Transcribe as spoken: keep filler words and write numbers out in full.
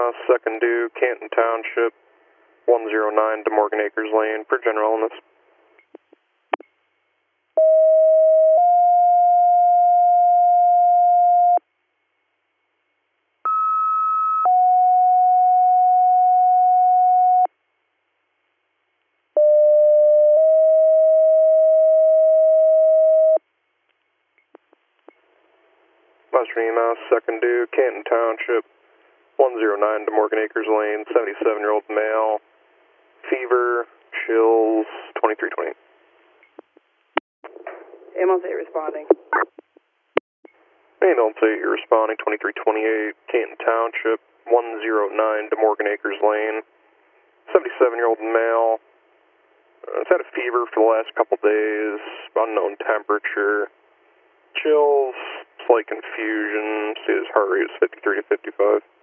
Mouse, second due, Canton Township, one zero nine to Morgan Acres Lane for general illness. Western Mouse, second due, Canton Township, one zero nine to Morgan Acres Lane, seventy-seven-year-old male, fever, chills, twenty-three twenty. Ambulance eight responding. Ambulance eight, you're responding, twenty-three twenty-eight, Canton Township, one zero nine to Morgan Acres Lane, seventy-seven-year-old male, uh, has had a fever for the last couple days, unknown temperature, chills, slight confusion, see his heart rate is fifty-three to fifty-five.